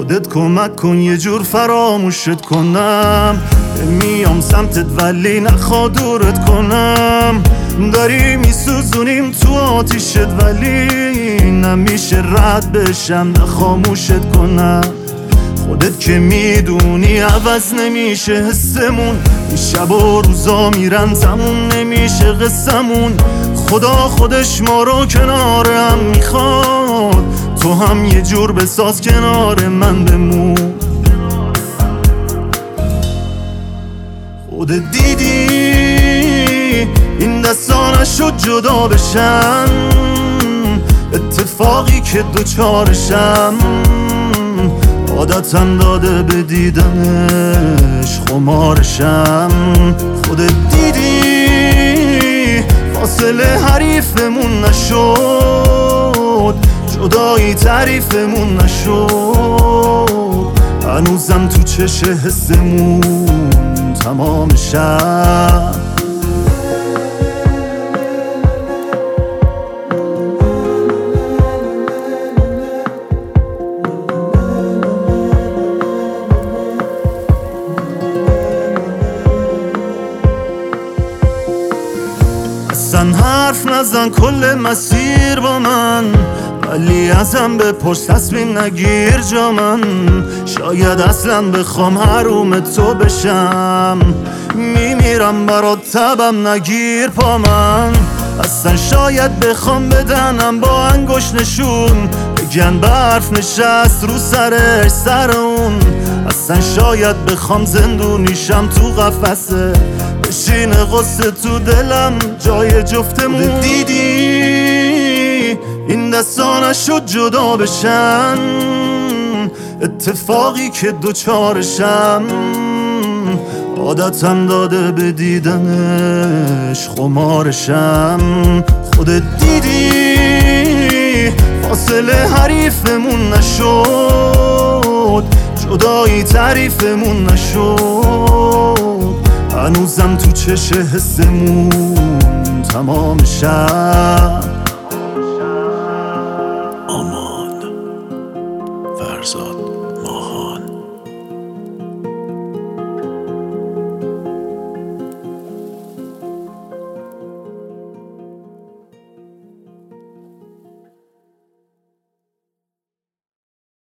خودت کمک کن یه جور فراموشت کنم، میام سمتت ولی نخوا دورت کنم. داری میسوزونیم تو آتیشت ولی نمیشه رد بشم نه خاموشت کنم. خودت که میدونی عوض نمیشه حسمون، این شب و روزا میرن تموم نمیشه قصمون. خدا خودش ما رو کنار هم میخواد، تو هم یه جور بساز کنار من بمون. خودت دیدی این دستا نشد جدا بشن، اتفاقی که دوچارشم عادتم داده به دیدنش خمارشم. خودت دیدی فاصله حریفمون نشد، جدایی تعریفمون نشد، هنوزم تو چش حسمون تمام شب. اصلا حرف نزن کل مسیر با من، ولی ازم بپرس تصمیم نگیر جا من. شاید اصلا بخوام حروم تو بشم، میمیرم برات تبم نگیر پا من. اصلا شاید بخوام بدنم با انگوش نشون، بگن برف نشست رو سرش سر اون. اصلا شاید بخوام زندونیشم تو قفسه، بشین قصه تو دلم جای جفتمون. دیدی این دستا نشد جدا بشن، اتفاقی که دوچارشم عادتم داده به دیدنش خمارشم. خودت دیدی فاصله حریفمون نشد، جدایی تعریفمون نشد، هنوزم تو چش حسمون تمام شب. آماد فرزاد